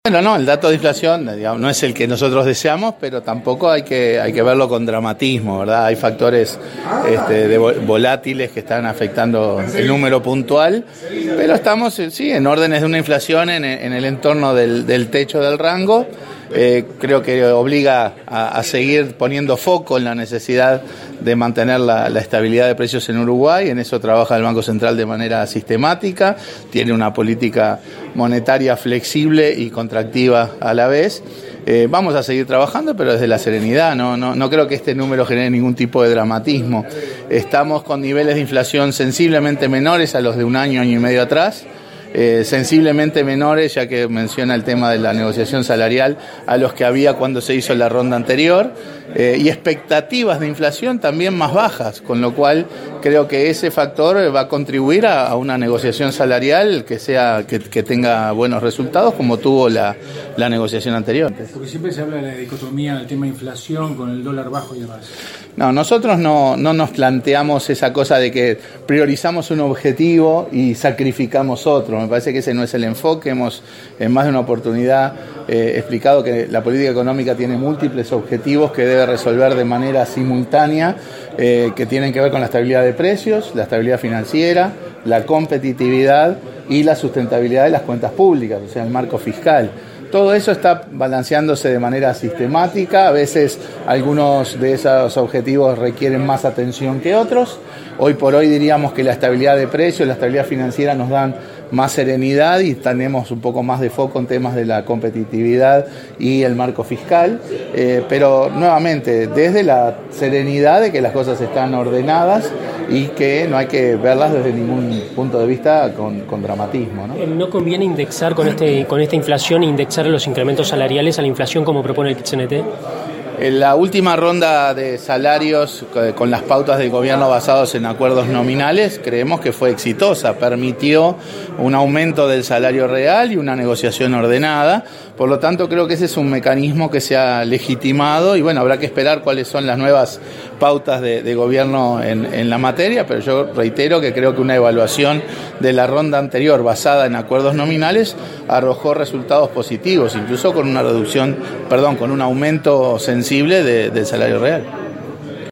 Bueno, no, el dato de inflación, digamos, no es el que nosotros deseamos, pero tampoco hay que verlo con dramatismo, ¿verdad? Hay factores volátiles que están afectando el número puntual, pero estamos en órdenes de una inflación en el entorno del techo del rango. Creo que obliga a seguir poniendo foco en la necesidad de mantener la estabilidad de precios en Uruguay. En eso trabaja el Banco Central de manera sistemática, tiene una política monetaria flexible y contractiva a la vez. Vamos a seguir trabajando, pero desde la serenidad. No creo que este número genere ningún tipo de dramatismo. Estamos con niveles de inflación sensiblemente menores a los de un año y medio atrás. Sensiblemente menores, ya que menciona el tema de la negociación salarial, a los que había cuando se hizo la ronda anterior, y expectativas de inflación también más bajas, con lo cual creo que ese factor va a contribuir a una negociación salarial que tenga buenos resultados, como tuvo la negociación anterior. Porque siempre se habla de la dicotomía del tema inflación con el dólar bajo y demás. No, nosotros no nos planteamos esa cosa de que priorizamos un objetivo y sacrificamos otro. Me parece que ese no es el enfoque. Hemos en más de una oportunidad explicado que la política económica tiene múltiples objetivos que debe resolver de manera simultánea, que tienen que ver con la estabilidad de precios, la estabilidad financiera, la competitividad y la sustentabilidad de las cuentas públicas, o sea, el marco fiscal. Todo eso está balanceándose de manera sistemática. A veces algunos de esos objetivos requieren más atención que otros. Hoy por hoy diríamos que la estabilidad de precios, la estabilidad financiera nos dan más serenidad y tenemos un poco más de foco en temas de la competitividad y el marco fiscal, pero nuevamente desde la serenidad de que las cosas están ordenadas y que no hay que verlas desde ningún punto de vista con dramatismo, ¿no? ¿No conviene indexar con esta inflación, indexar los incrementos salariales a la inflación como propone el PIT-CNT? En la última ronda de salarios con las pautas del gobierno basados en acuerdos nominales, creemos que fue exitosa, permitió un aumento del salario real y una negociación ordenada. Por lo tanto, creo que ese es un mecanismo que se ha legitimado y bueno, habrá que esperar cuáles son las nuevas pautas de gobierno en la materia, pero yo reitero que creo que una evaluación de la ronda anterior basada en acuerdos nominales arrojó resultados positivos, incluso con una con un aumento sensible del salario real.